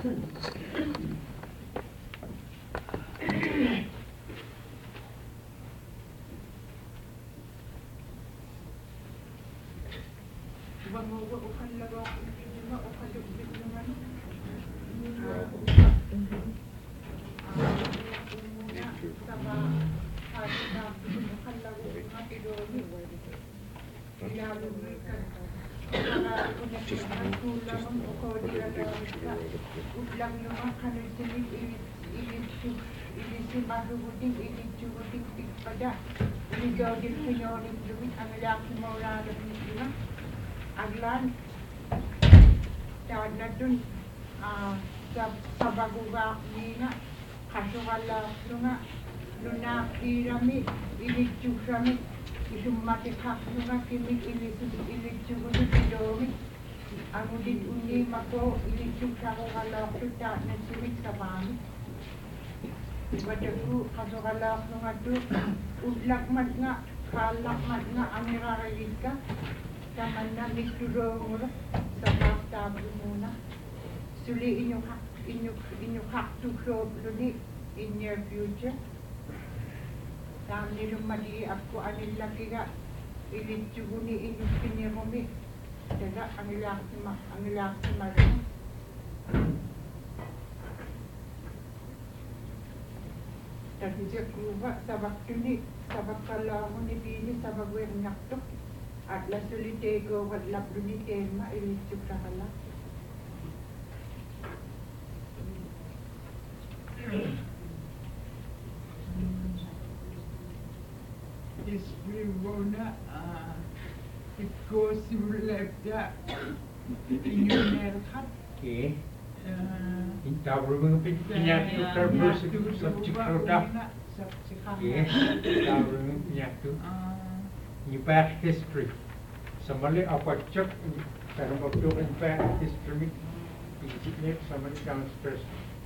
Aglan Tadnadun Sabaguga Nina Kasugala Lunga Luna Irami Ilichusami Isumati Kasunga Kimi Ilichuguni Pidomi Amudit Uni Mako Ilichusagala Tuta Nasimit Sabami Wadaku Kasugala Lunga Tu Udlak Matna Kalak Matna Amira Rika Taman na mitulong sa pagtabi muna. Suli inyong haktusob luni in your future. Tami lumali ako anil laki ka ilitsuguni inyong pinirumi. Daga ang ilaki marami. Tadi siya kuba sabak tuni sabak kalangon ni Bini sabak wen naktok. At la solitego wat la brunitema ilitsuk sakala. Yes, we wanna it goes to left that in your head. Okay. Intawrung pinyatu terbursu subjek roda. Okay. Intawrung pinyatu. In past history, somebody apacak dalam waktu in past history, somebody downstairs.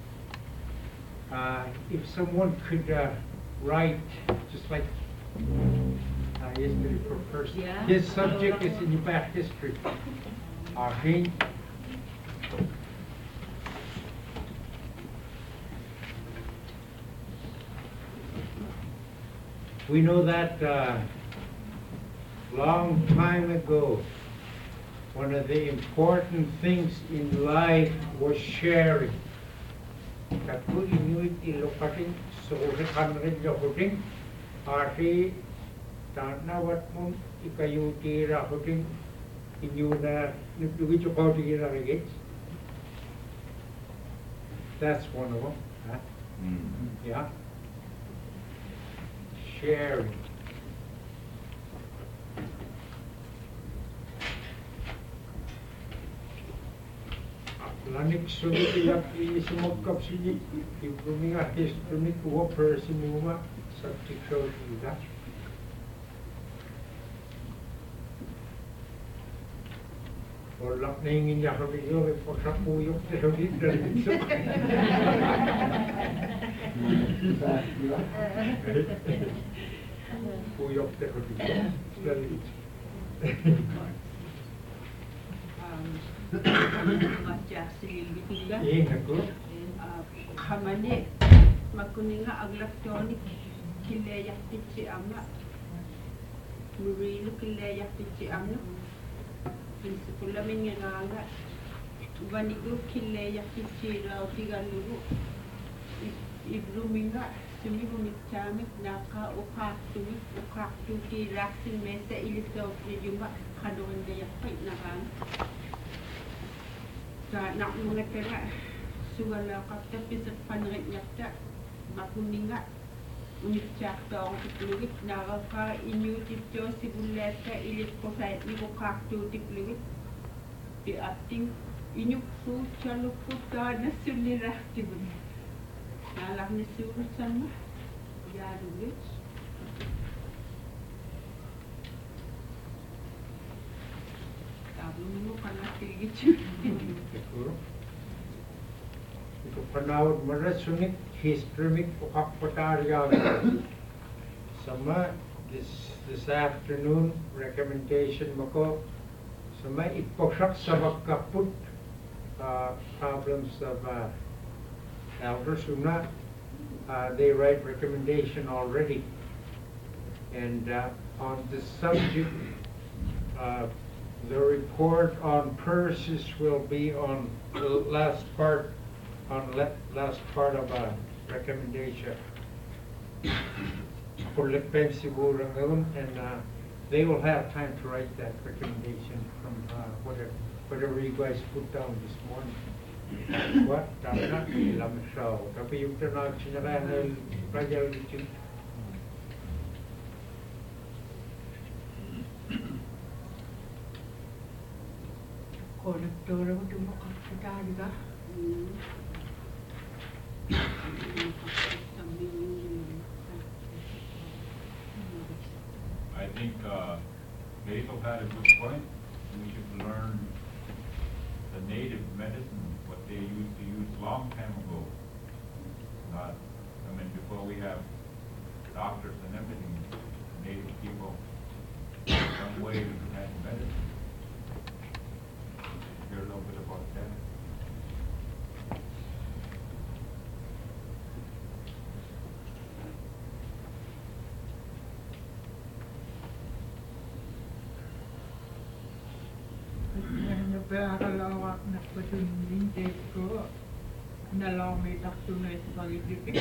If someone could write, just like yesterday for first, his subject is in past history. We know that. Long time ago, one of the important things in life was sharing. Kaku inuit ilokating sukurin lokating arti tanah wat mun ikayu tira kating inyuna nutugi cukau tira lagi. That's one of them. Huh? Yeah. Sharing. Lanik sulit iyak isimokap siya ibrumi nga history ko person mo subject show ida. Wala ningin niya kami yung pagkapuyok sa hawid na ito. Puyok sa hawid. Kamane makuninga aglaktoni kille yaktichi amma murilu kille yaktichi amma prinsipula mingenanga vanigu kille yaktichi rautigalugu ibruminga sumigu mitchami naka ukaktu ki raksin mesa iliso yuma kadonde yakpai nakan sa nak mengetera suala kata pisat panrit nyata makuninga unicak tong tipluit naraka inyu tipjo sibuleta ilit posai ni kokaktu tipluit di ating inyu su chalu puta na sulirah tibun nalah ni suru sama ya dulit tabu mo kana tigit Ito panawad marasunit history ukakpatarya sama this afternoon recommendation mako sama iposak sa kaput problems of elders who not. They write recommendation already. And on this subject, the report on purses will be on the last part of a recommendation. And they will have time to write that recommendation from whatever you guys put down this morning. What? Tama ilang siya. Tapi yung tanong sinarahan ng Rajal Richard. Konektora mo tumakakatali ka. I think Basil had a good point. We should learn the native medicine, what they used to use long time ago. Not, I mean, before we have doctors and everything, native people, some way to prevent medicine. Hear a little bit about that. Napakalawak na pasunod ko. Nalaw may takto na sa pag-ibig.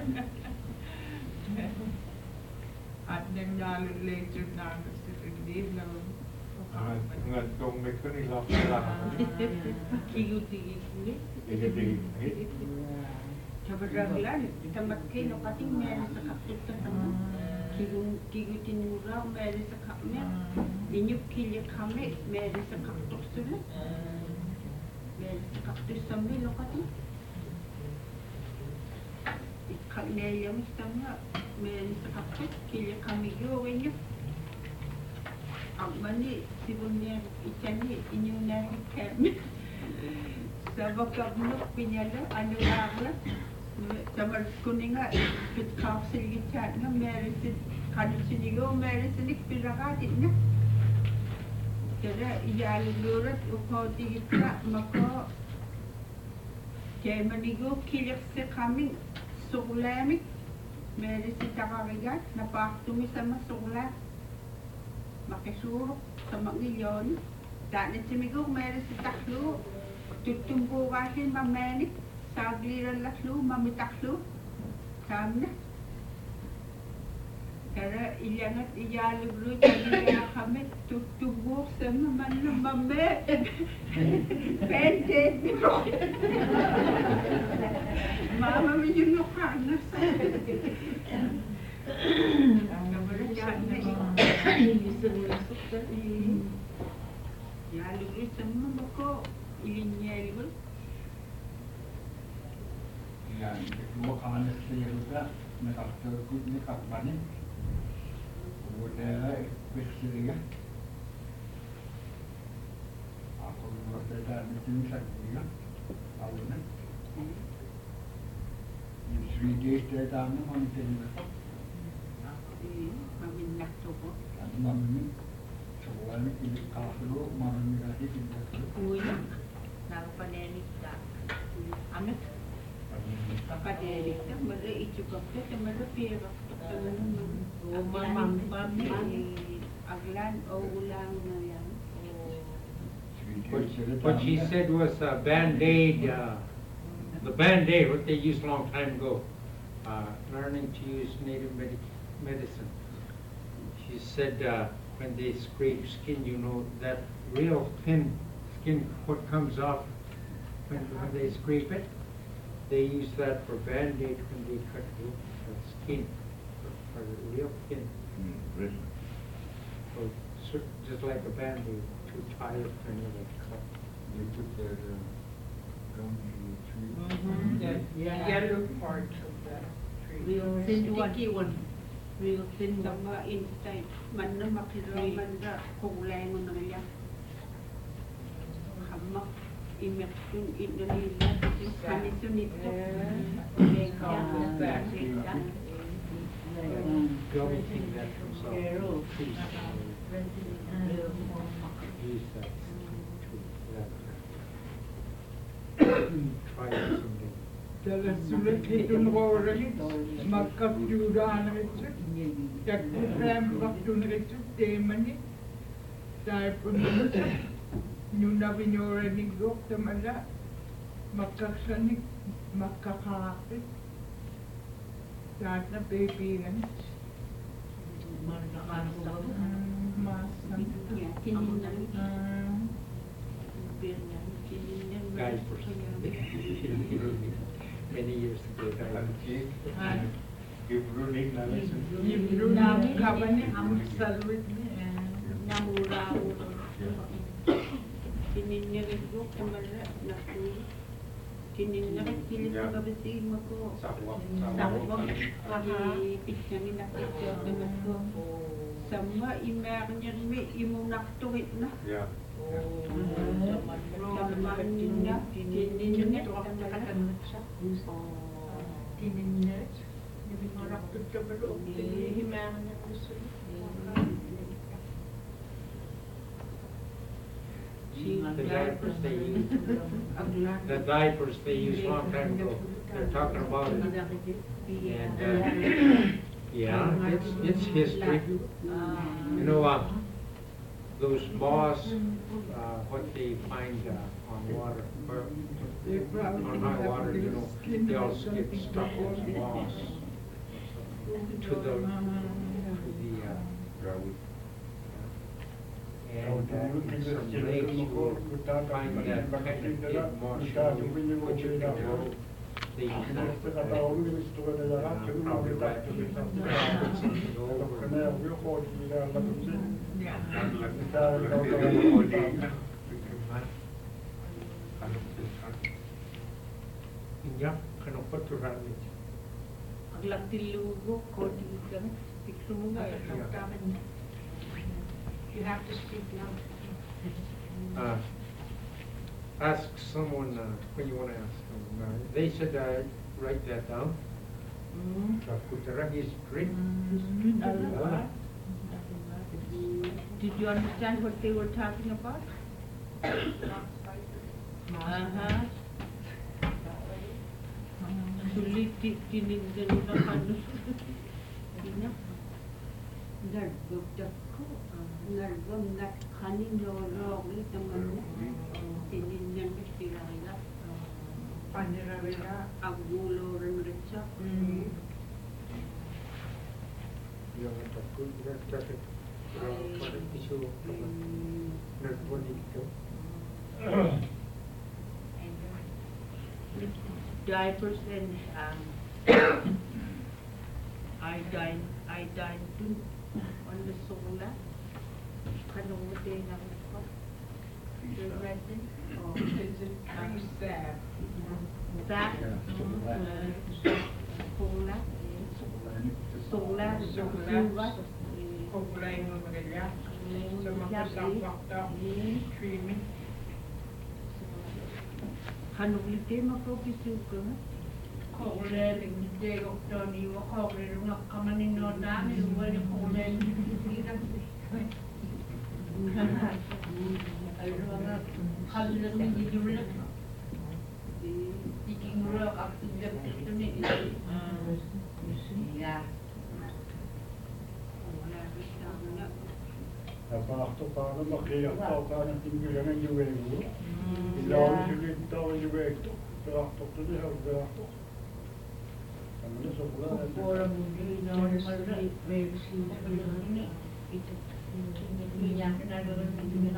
At naglalalater na sa pag-ibig lang. Ngadtong may kanila pala. Kiyuti-kiyuti. Kabaraglan, tamatkin o kating meron sa kapit sa kiyuti nura, meron sa kapit. Inyup kilya kami, meron sa kapit sulit. Meron sa kapit sa mil o kating. Ikaknayam sa nga, meron sa kapit, kilya kami gawin niyo. Ang mani, sibunyan, ityani, inyong nahikem. Sa bakabnok, pinyala, ano agla. Sa markuni nga, pitkapsil gityan nga, meron sin, kanil sinigaw, meron sinik pinakatit nga. Kaya, iyalugurat, upaw tigitla, mako. Kaya manigaw, kilyak sa kaming, sukulamik. Meron si takarigat, napaktumi sa masukla. Makisurok sa mga dahil simigong meron si taklo, tutumbo kasi mamanik, sagliran latlo, mamitaklo, kami na. Kaya ilangat iyaluglo, tagiya kami, tutumbo sa mamame, pente, mama mo yung nukana sa Yalugri sama bako ilinya ibu. Ya, bukan saya juga nak terkut ni kat mana? Boleh bersih ya. Aku berada di sini saja. Awak nak? Di Sweden kita ni mana ni? Maminyak tu po. Mami, coba ni ini kalau mami lagi kita. Uy, nakapanelik ka. Ano? Nakapanelik ka, mali ichukap ka, mali pira. Mami, aglan o ulang na yan. What she said was Band-Aid, the Band-Aid, what they used a long time ago, learning to use native medicine. She said when they scrape skin, you know, that real thin skin, what comes off when they scrape it, they use that for Band-Aid when they cut the skin, for real thin. So just like a Band-Aid, to tie it and then cut. They put their gum in the tree. Yellow part of that tree. Real thin one. Real thin sama inside. Man na makiro man da kulay mo na niya. Hamak imek yung inalila. Kanito nito. Gum thing that comes off. Use that to Try it someday. Tällä sulle kitun roorani, makka juudaan ritsu, jakku rämvaktun ritsu teemani, taipunsa, nyuna vinyorani goktamalla, makkaksani, makkakaakit, taatna pepiigan. Maasan. Ja, tininnan. Guys, many years ago, guys. Give running knowledge. Yibru kabani amsalwit ni. Namuraw. Tininnan ko kamala na ko. Tininnan kilit ko kabisi mo ko. Sakwak. Sakwak. Kami pitangin na kito ko. Sama imernya mi imunaktuit na. Yeah. Samanina tininnan Tininnet. Hindi maraktut ka ba loob? Tinihimangan na gusto. The diapers they use, the diapers they used long time ago, they're talking about it. And, yeah, it's history. You know, those moths, what they find on water, or on high water, you know, they also get stuck with moths to the and some lakes you will find that kind of dead moss, you know, what you can grow. They use that for probably wrap it with something over. Yeah, kind of put to run it. Aglatillugo ko dito. Picture mo nga yung you have to speak now. Ask someone when you want to ask them. They said write that down. Kutara is great. Did you understand what they were talking about? Sulit tinignan na kano. Nagbudak ko. Nagbudak kanin lolo. Naman na. Tinignan ko sila. Panirawira. Agulo rin rin siya. Yung takut nagkakit. Parang isu nagbunik ko. Diapers and iodine dun on the sola. Kanutin ang ko. The resin. Oh, Is it tree sap? that. Sola. Sola. Sola. Kukulay mo magaya. Sa mga sakwak-tak. Creamy. Kanutin makapisuko. Kole de oktoni wa kole nga kamanin no dami wala kole dirang ay mga kalulang hindi dulak iking mura aktif ito ni ya Parto para makiyak tao ka ng tinggilan ng juwego. Ilaw sulit tao ng juwego. Parto to di parto. Ano na sa pula? Pura muli na normal wave sleep ni ito niya kinagawa ng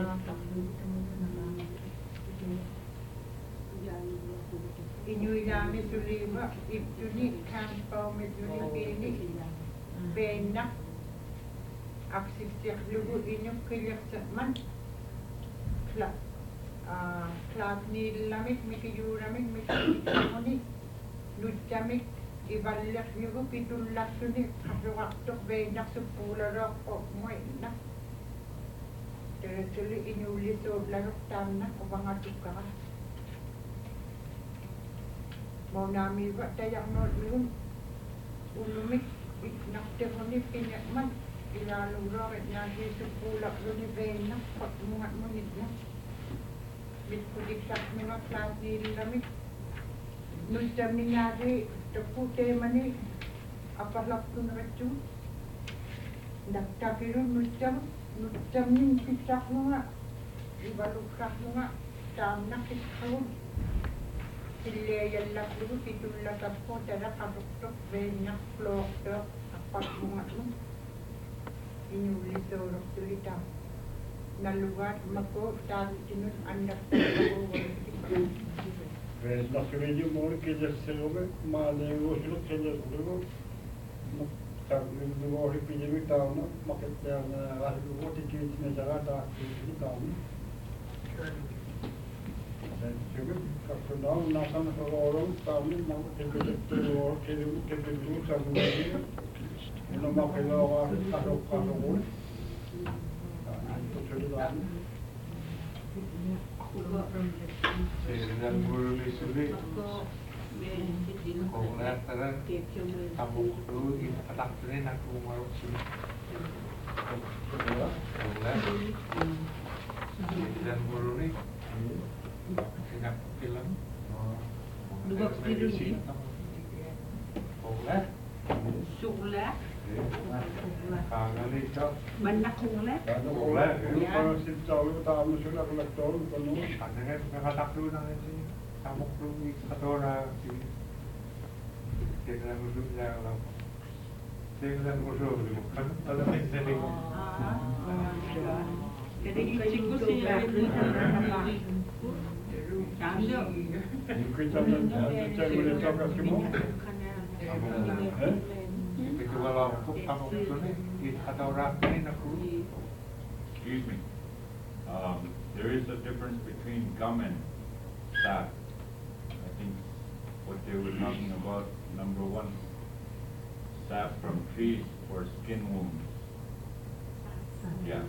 Inyuy namin sulima, ito ni kampaw medyo ni pili, benak, aksisyak lugo inyong kilyak sa man, klap ni lamik, mikiyuramik, mikiyuramik, ludjamik, ibalyak lugo, pitulak suni, kasukaktok, benak, supularok, o moinak. Tuloy inyulisod larok tanak, o mga tukara. Mau nami ba tayak no yun ulumik nakte ko ni pinakman ilalong rocket na si supulak lo ni Bena pag mungat mo nila Bitkuliksak mga klase lamit. Nultaminari, tapute mani, apalak tun racu. Naktakiru nultamin kisak mga, ibaluksak mga, tamnak kiskawun. Sille yallak dulu pitulak kapko, tara kabuktok, benyak, floktok, apat bunga mo. Inulit orok tulita. Nalugat mako, tayo sinun, anak tayo Nasıl mor gecesi olur, mahalleyi boşluk gecesi olur. Tabii bu epidemi tağını, maketlerine, bu tiketine zarar dağıtıcı tağını. Çünkü kapıdan nasıl oranın tağını, tepedekleri o tepedekleri tağını. Buna makine var, kasok olur. Sehingga guru di sini kau lihat terang kamu dulu di atak sini nak maruk sini kau lihat dan guru ni tidak film Dua kilo ni. kau lihat Sulat, kangen ni cok banyak sulat. Kalau kalau si tahu tahu sudah kolektor kalau kangen kata dulu nang sini kamu dulu di katora sini dengan guru jalan dengan guru bukan ada yang sini Jadi cikgu siya Tanda. kita boleh cakap semua. Itu kalau kamu dulu di katora ini nak guru Excuse me. There is a difference between gum and sap. I think what they were talking about, number one, sap from trees for skin wounds. Yeah.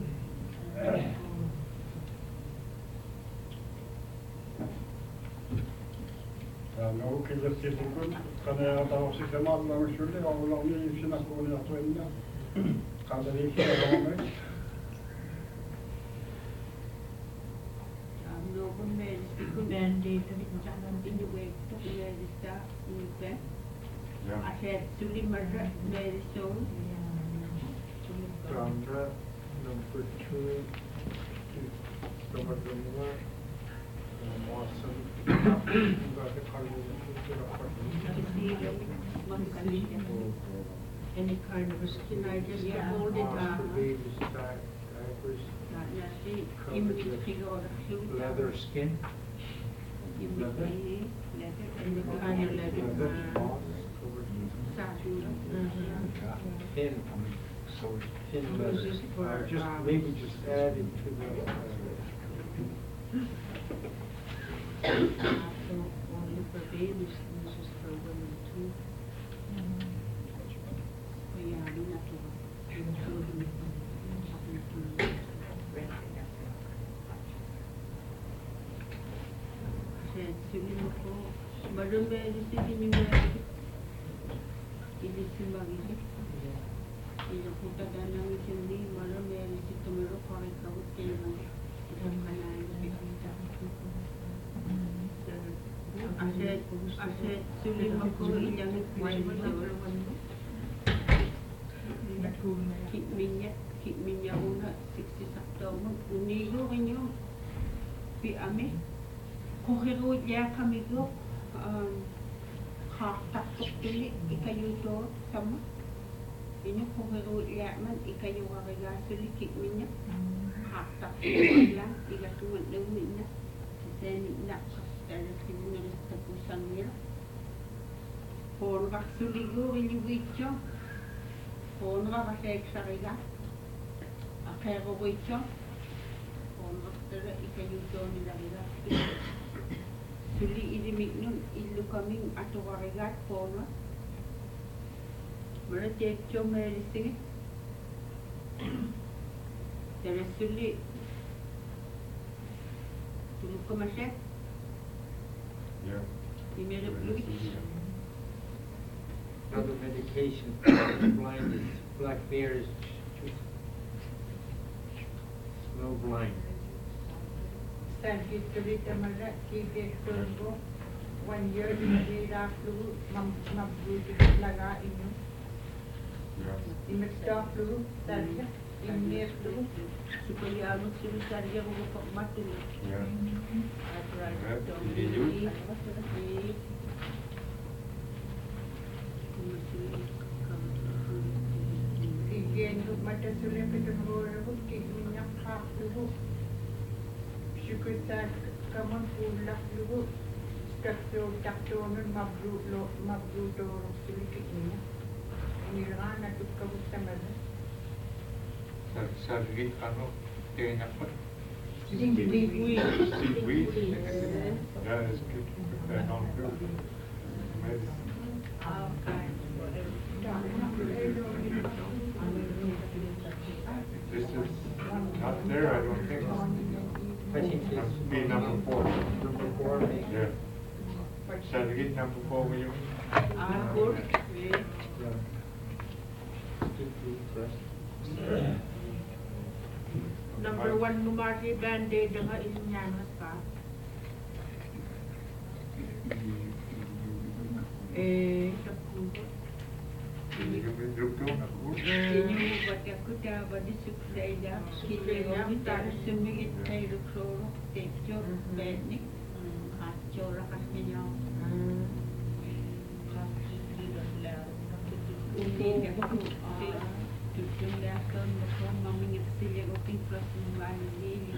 Kalau kita sibuk karena tahu si kemal lalu sudah orang ni sih nak boleh atau ini. Kalau ni kita orang ni. Någon medicin det jangan tinjau itu medicin ini asyik sulit merah medicin Andra, number 2, number 1, awesome. Berarti kalau itu dapat kecil makan any kind of skin I just hold it babies, diapers, nasi imit figure leather skin, leather any kind of leather thin leather, just maybe just add into the. Only for babies, this is for women too. Yeah, I don't have to. Sulit ako. Baru medicine ini medicine. Ini simbang ini. Ini kita danang ini malam medicine tomorrow kau ikut keluar. Dalam kanan kita. Asyik sulit aku yang kit minyak una 60 tahun uniyo inyo pi ame kohiru ya kami go tak tuli ikayu to sama inyo kohiru ya man ikayu wariga suli kit minyak tak lang igatuan ng minyak then nak dari sini tepusan mil por vaksuligo inyo wicho Honra var jeg eksariga. Akero wicho. Honra tere ikayuto nila ila. Suli idimik nun ilu kaming atawarigat honra. Mara techo merising. Tere suli. Tulog ko masyek. Yeah. Imere blugit. Another medication for blindness, black bear is snow blind. Sarkittulit amala kikektorbo 1 year inilaklu mabbutikit laga inyo. Imekstaflu sarja imeklu. Supaya ano sila sarya ko pagmatuli. Yeah. At Kikendo mata sule petungo kikminyak haklu. Syukutak kaman pulak lu. Taktonon mabrudo sulikit niya. Inilanga na tukabot tamala. Sargit ano, tiyak pa. Seaweed. Seaweed. Yeah, it's good. Non-food. Medicine. This is not there, I don't think. I think Must it's be number 4. number 4, maybe. Yeah. Sargit number 4, will you? Good. Yeah. Number 1 numari band-aid nga inyanas pa. Ini buat aku dah bagi suplainya, kita orang tak semingit saya luksor, tekjor, benik, acor kasihnya. Ini aku tujuh tahun bersama maming itu sih yang opin plus ini.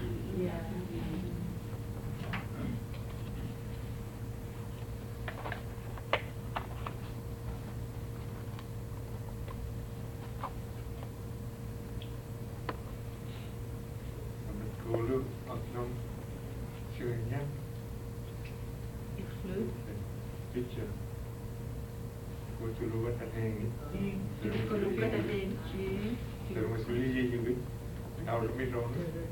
Gulu, oknum, syurnya, Exclude. picture. Kutuluan at hangin. Kalau kita benci, Pero mas uli yun, out of me wrong.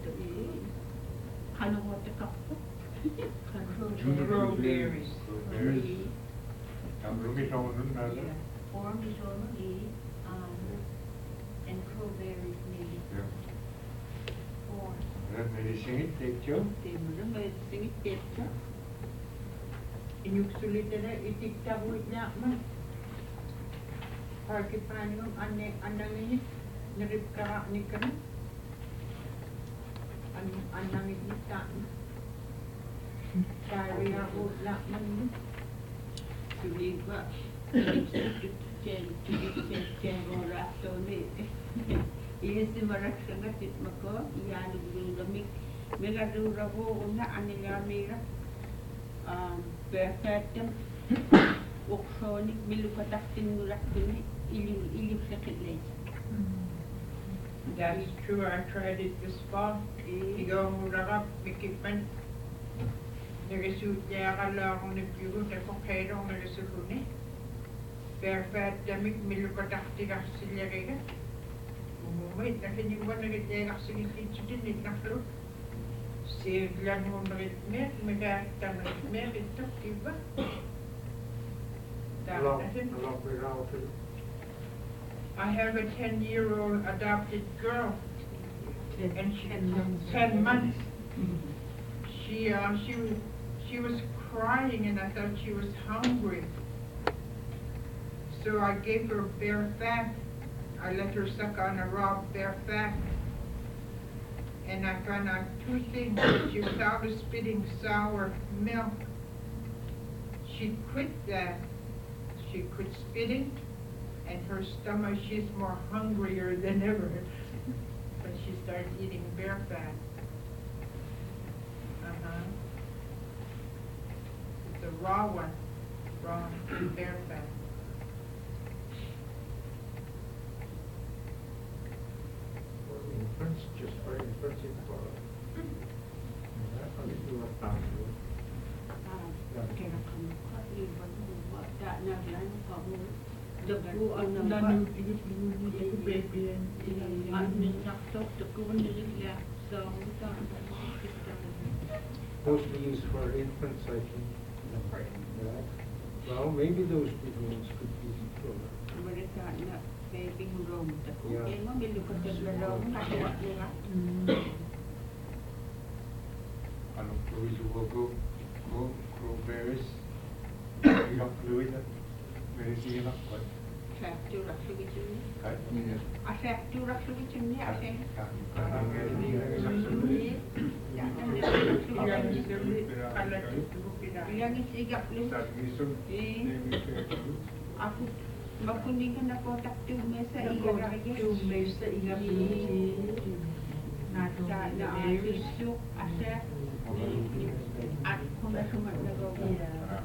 kalau mau tekap, Strawberries. Out of me wrong, nada. Orange is only, and crowberries maybe Yeah. 4. And may sing it, take you. timbul may singit tekap. Inyuksulit na itiktabuit niya man. Parkipan yung anangin niripkara ni kan. Anangin ni ta. Kaya ako lakman. Sulit ba? Ceng orang tu ni. Ini si marak sangat tit mako. Ia lu lamik. Mega lu rabo una anila mira. Perfectem. Oksonik milu kataktin murak ni. Ili sakit lagi. That's true. I tried it this fall. Ikaw murarap, mikipan. Nagasut niya akala akong nagpiro, nagpokero akong nagasuro ni. Perfect, damik, milukatakti kaksilya kaya. Umumay, nakinyuwan nagitya kaksilya din, naklo. Siglan mo nagitmer, magkakta nagitmer, ito, iba. I have a 10-year-old adopted girl, and she 10 months. She was crying, and I thought she was hungry. So I gave her bear fat. I let her suck on a raw bear fat, and I found out 2 things. She was always spitting sour milk. She quit that. She quit spitting. And her stomach, she's more hungrier than ever. But she started eating bear fat. It's a raw one, raw bear fat. Infants, just for infants, Kira kamu kat libat buat tak nak lain kamu. Debu anak Nanu kat. tigit dulu dia baby Anak nak tak tekun ni lah. So kita mostly used for infants, I think. Yeah. Well, maybe those big ones could be for mereka nak baby room tekun. Ya. Memang bila kita belum kat buat ni lah. Ano Louis Uwogo, Crowberries, Irak Louis, Medicine Irak, what? Factura sugitunni. Kai? A factura sugitunni, a Kai? Yang isigap lu. Aku makuningan na po taktu mesa iga Nasa na atisuk asa at kumasumat na gawin.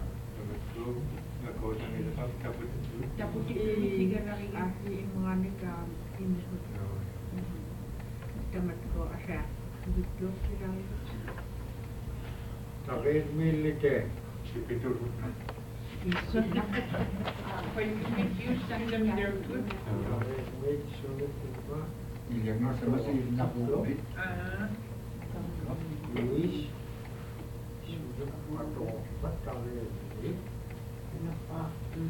Dapat itu siga Asi mga nika inhut. Tamat ko asa. Gitu sila. Takit milike. Pipitur. When you send them, they're good. Wait, sulit ba? Yang nasa masih nak ulit. Luis. Sulit atau batalnya ini. Kenapa?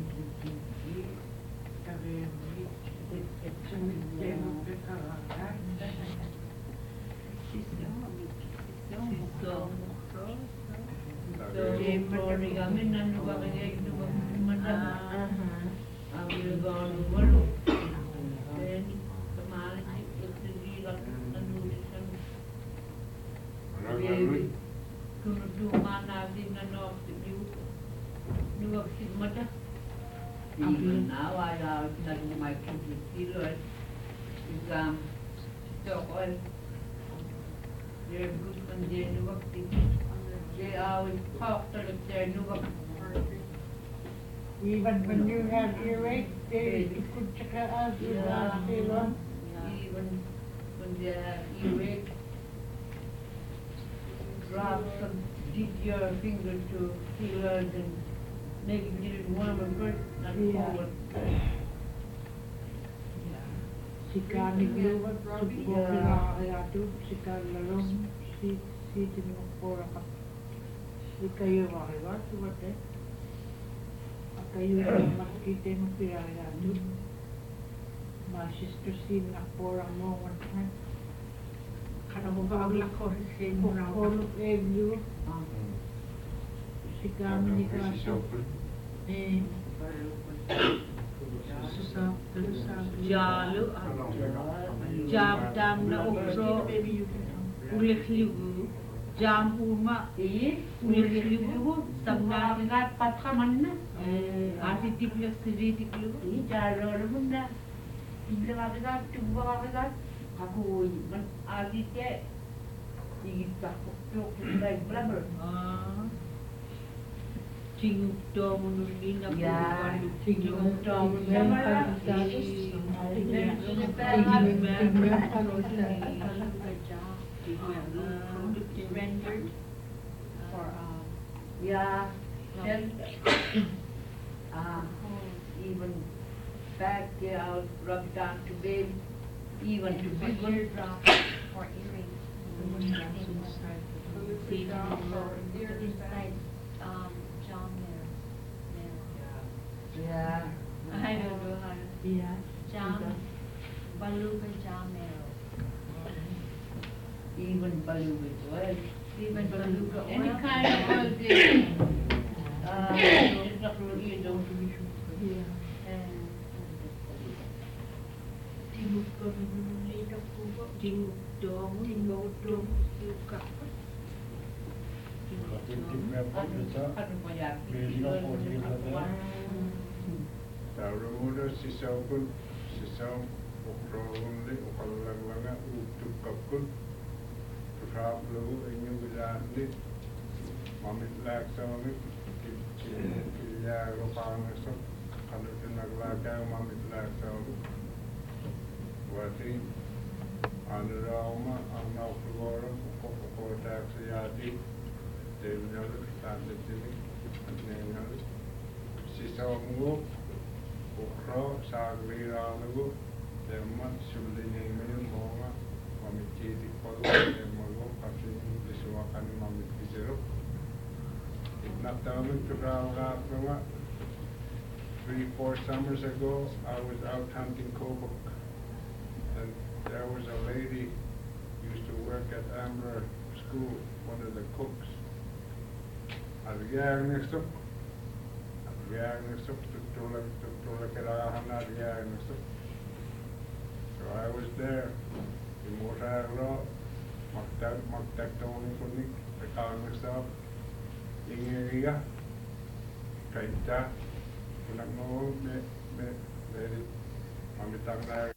Even now I have done my period exam stock oil. They're good when they do up they are with talk to their new up. Even when you have earache, they could check out your last one. Even when they have earache, drop some dip your finger to feelers and make it get warm and good, not cold. Sikani gluwa, subbo ayatu, sikal lalong, si tinukura ka. Ikayo makiwa, subate. Akayo na makikita mo pirayatu. Masisto sin nakpora mo, one Kana mo ba ang lako, sin mo na ako. Egyo. Sikami ni Kaso. Jalu, jam dam na ukro, ulikhligu, jam uma, ulikhligu, samna ngat patkaman na. Ati tiplak siri tiplak. Jalo naman na. Bigla ka tuwa ka ako man ati te. Igit pa ko like blabber. Tinguk do munuli na Tinguk do munuli. Rendered for Yeah, even back out, rub it down to bed, even to for big one. eardrop for earrings. Inside jaw marrow. Yeah. I don't know how to. Yeah. Jaw, beluga jaw marrow. Even beluga oil. Even beluga oil. Any kind of oil they, it's not really, don't tinguk do munuli na kubo, tinguk do suka. Ano pa yan? Taruda sisaw ukrogunli ukalaglaga utukakul trablo inyo bilandi mamit lak sawit kilya ropangaso kanutin naglaka mamit lak sawit wati anurama anaukugoro ukokotak sayati devnyalu tandetili atnenyalu sisaw mo ukro sagliranagu demmat sullineemen moonga mamikkiiti palu demmagu pasin lisuakan mamikkisero itnatamit turawraapnga 3-4 summers ago I was out hunting kobuk and there was a lady used to work at Amber School school, one of the cooks. Argiagnistuk. Argiagnistuk, tutula kerahan argiagnistuk. So I was there. Imosarlo, magtagtawang kunik, takangisap, ingiriya, kaita, kunang no, merit, mamitang na